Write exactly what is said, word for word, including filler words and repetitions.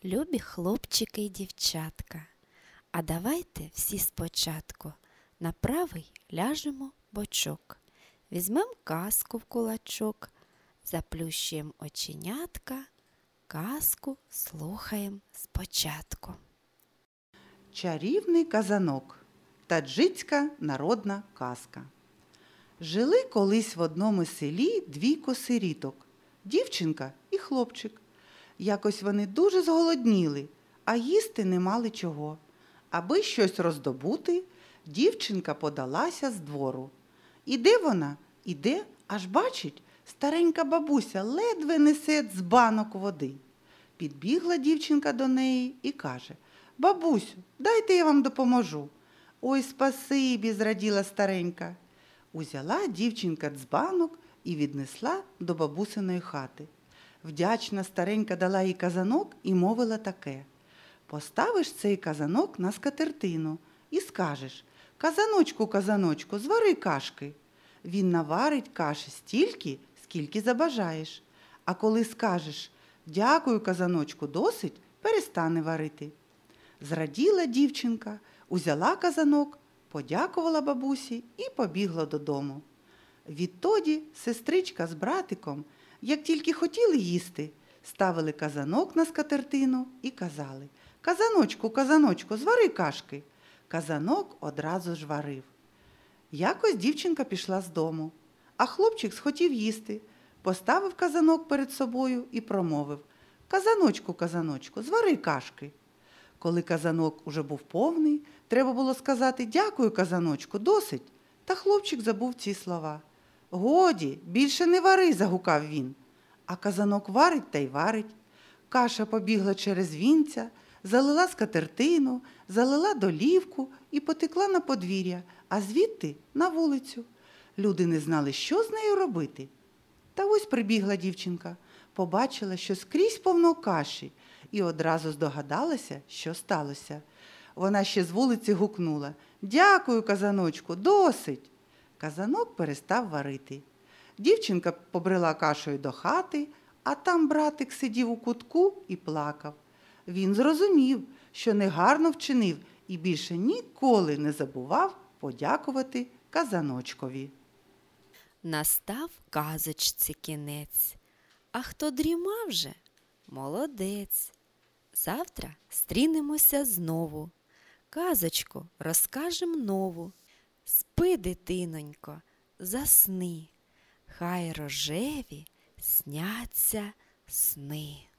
Любі хлопчики й дівчатка, а давайте всі спочатку на правий ляжемо бочок, візьмем казку в кулачок, заплющуємо оченятка, казку слухаємо спочатку. Чарівний казанок. Таджицька народна казка. Жили колись в одному селі двійко сиріток – дівчинка і хлопчик. Якось вони дуже зголодніли, а їсти не мали чого. Аби щось роздобути, дівчинка подалася з двору. Іде вона, іде, аж бачить, старенька бабуся ледве несе дзбанок води. Підбігла дівчинка до неї і каже: «Бабусю, дайте я вам допоможу». «Ой, спасибі», – зраділа старенька. Узяла дівчинка дзбанок і віднесла до бабусиної хати. Вдячна старенька дала їй казанок і мовила таке: «Поставиш цей казанок на скатертину і скажеш: казаночку, казаночку, звари кашки. Він наварить каші стільки, скільки забажаєш. А коли скажеш: дякую, казаночку, досить, перестане варити». Зраділа дівчинка, узяла казанок, подякувала бабусі і побігла додому. Відтоді сестричка з братиком, як тільки хотіли їсти, ставили казанок на скатертину і казали: «Казаночку, казаночку, звари кашки». Казанок одразу ж варив. Якось дівчинка пішла з дому, а хлопчик схотів їсти, поставив казанок перед собою і промовив: «Казаночку, казаночку, звари кашки». Коли казанок уже був повний, треба було сказати: «Дякую, казаночку, досить». Та хлопчик забув ці слова. «Годі, більше не вари», – загукав він. А казанок варить та й варить. Каша побігла через вінця, залила скатертину, залила долівку і потекла на подвір'я, а звідти на вулицю. Люди не знали, що з нею робити. Та ось прибігла дівчинка, побачила, що скрізь повно каші, і одразу здогадалася, що сталося. Вона ще з вулиці гукнула: «Дякую, казаночку, досить». Казанок перестав варити. Дівчинка побрела кашею до хати, а там братик сидів у кутку і плакав. Він зрозумів, що негарно вчинив, і більше ніколи не забував подякувати казаночкові. Настав казочці кінець, а хто дрімав же – молодець. Завтра стрінемося знову, казочку розкажем нову. Спи, дитинонько, засни, хай рожеві сняться сни.